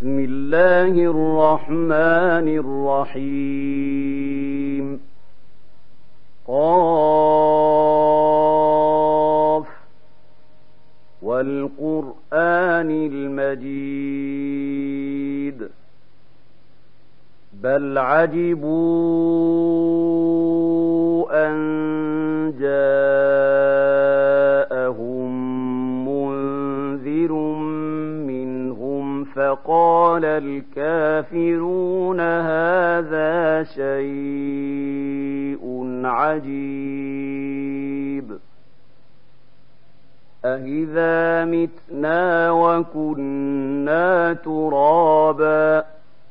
بسم الله الرحمن الرحيم قاف والقرآن المجيد بل عجبوا أن جاءهم منذر منهم فقال الكافرون هذا شيء عجيب أإذا متنا وكنا ترابا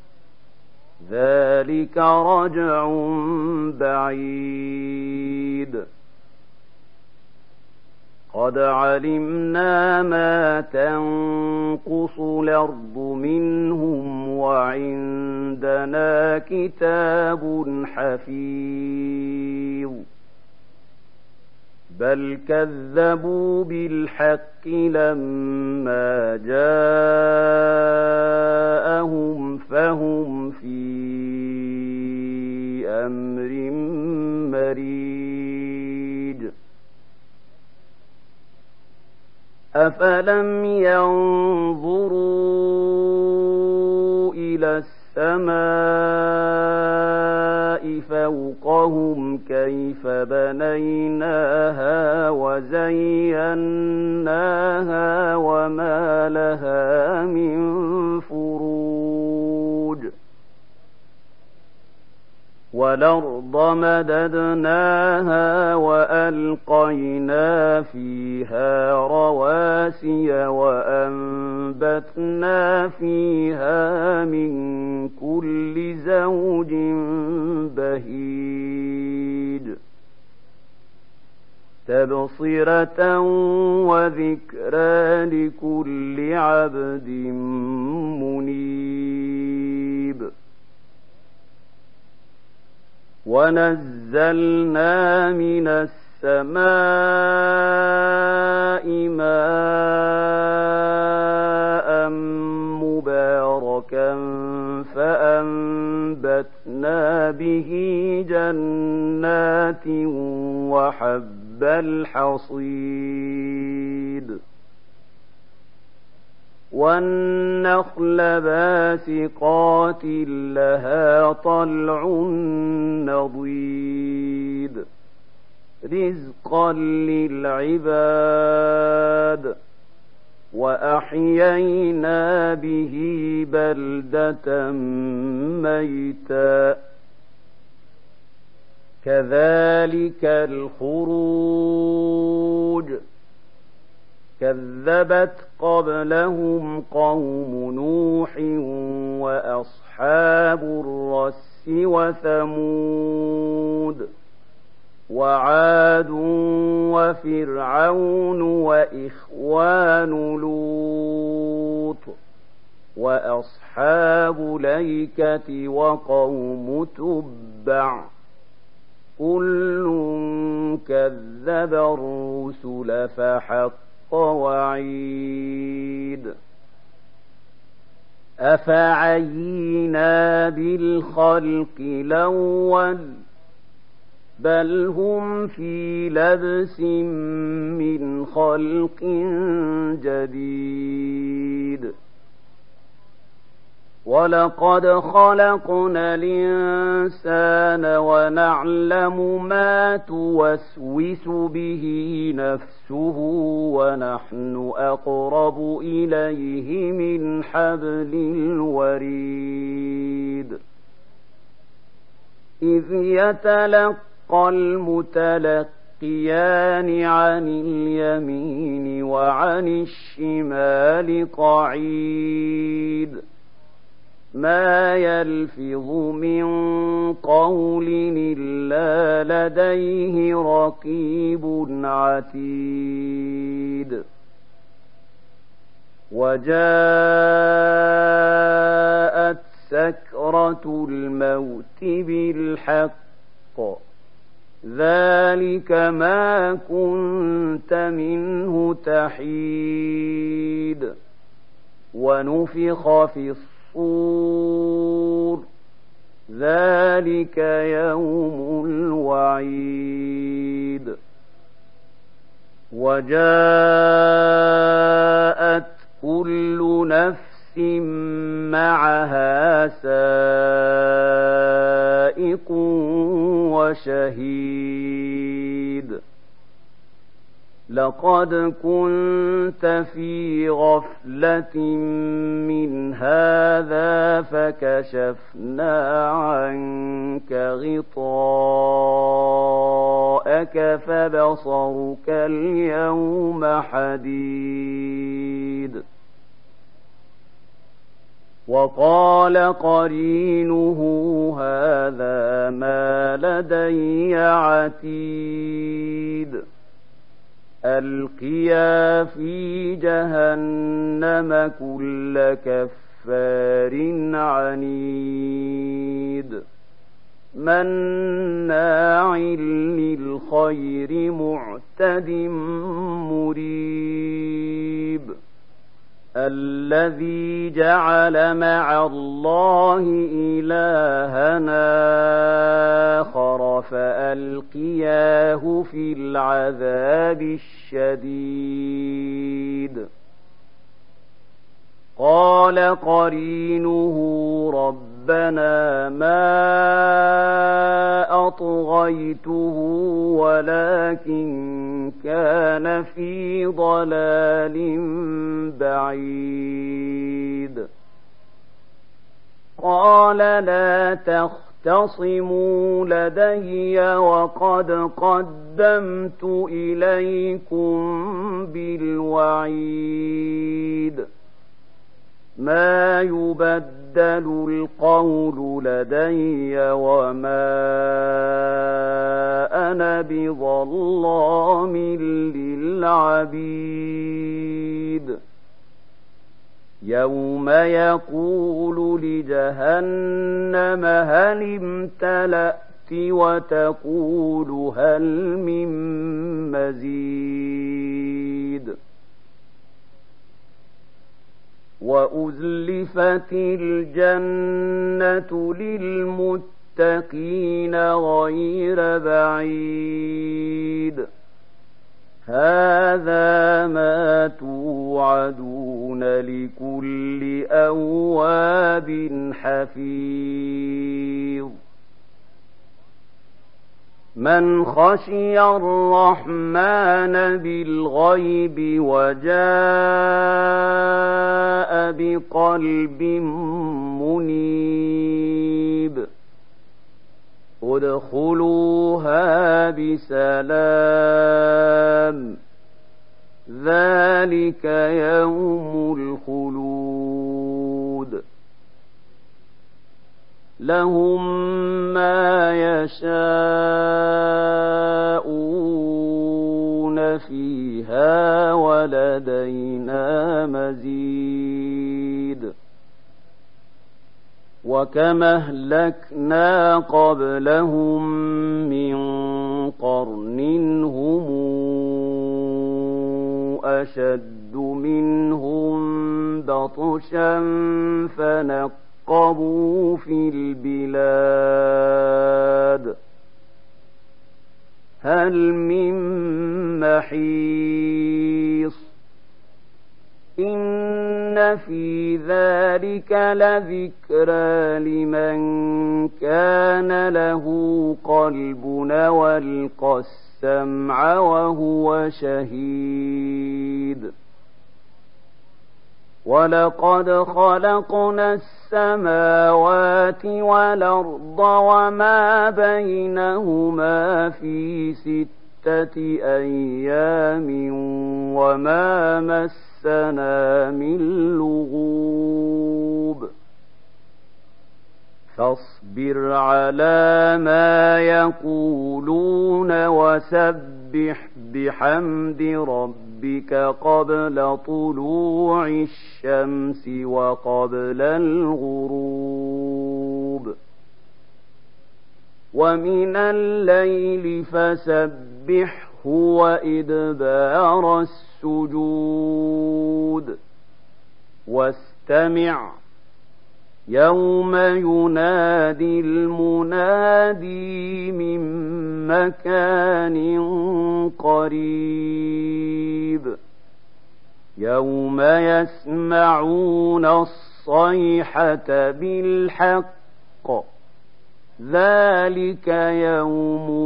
ذلك رجع بعيد قد علمنا ما تنقص الأرض منهم وعندنا كتاب حفيظ بل كذبوا بالحق لما جاءهم فهم في أمر مريج أفلم ينظروا إلى السماء فوقهم كيف بنيناها وزيناها وما لها من فروج والأرض مددناها وألقينا فيها رواسي وأنبتنا فيها من كل زوج بهيج تبصرة وذكرى لكل عبد منيب ونزلنا من السماء ماء مباركا فأنبتنا به جنات وحب الحصيد والنخل باسقات لها طلع نضيد رزقا للعباد وأحيينا به بلدة ميتا كذلك الخروج كذبت قبلهم قوم نوح وأصحاب الرس وثمود وعاد وفرعون وإخوان لوط وأصحاب الأيكة وقوم تبع كل كذب الرسل فحق وعيد أفعينا بالخلق الأول بل هم في لبس من خلق جديد ولقد خلقنا الإنسان ونعلم ما توسوس به نفسه ونحن أقرب إليه من حبل الوريد إذ يتلقى المتلقيان عن اليمين وعن الشمال قعيد ما يلفظ من قول إلا لديه رقيب عتيد وجاءت سكرة الموت بالحق ذلك ما كنت منه تحيد ونفخ في مكفور ذلك يوم الوعيد وجاءت كل نفس معها سائق وشهيد لقد كنت في غفلة من هذا فكشفنا عنك غطاءك فبصرك اليوم حديد وقال قرينه هذا ما لدي عتيد ألقيا في جهنم كل كفار عنيد مناع للخير معتد مريب الذي جعل مع الله إلهنا آخر فألقياه في العذاب الشديد قال قرينه ربنا ما أطغيته ولكن كان في ضلال بعيد قال لا تختصموا لدي وقد قدمت إليكم بالوعيد ما يبدل القول لدي وما أنا بظلام للعبيد يوم يقول لجهنم هل امتلأت وتقول هل من مزيد وأزلفت الجنة للمتقين غير بعيد هذا ما توعدون لكل أواب حفيظ من خشي الرحمن بالغيب وجاء بقلب منيب ادخلوها بسلام ذلك يوم الخلود لهم ما يشاءون فيها ولدينا مزيد وكما أهلكنا قبلهم من قرن هم أشد منهم بطشا فنقبوا في البلاد هل من محيص إن في ذلك لذكرى لمن كان له قلب والقى السمع وهو شهيد ولقد خلقنا السماوات والأرض وما بينهما في 6 أيام وما مسنا من لغوب فاصبر على ما يقولون وسبح بحمد ربك قبل طلوع الشمس وقبل الغروب ومن الليل فسبحه وإدبار السجود واستمع يوم ينادي المنادي من مكان قريب يوم يسمعون الصيحة بالحق ذلك يوم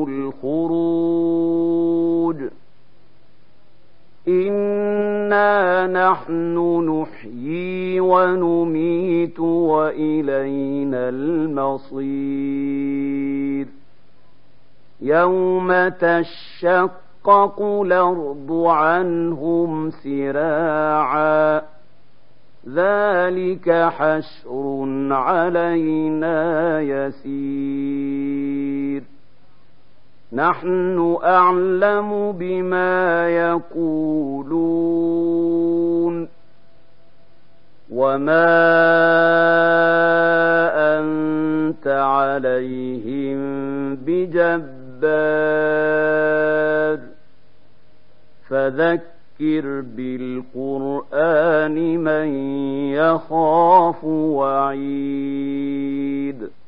الخروج إنا نحن نحيي ونميت وإلينا المصير يوم تشقق الأرض عنهم سراعا ذلك حشر علينا يسير نحن أعلم بما يقولون وما أنت عليهم بجبار فذكر بالقرآن من يخاف وعيد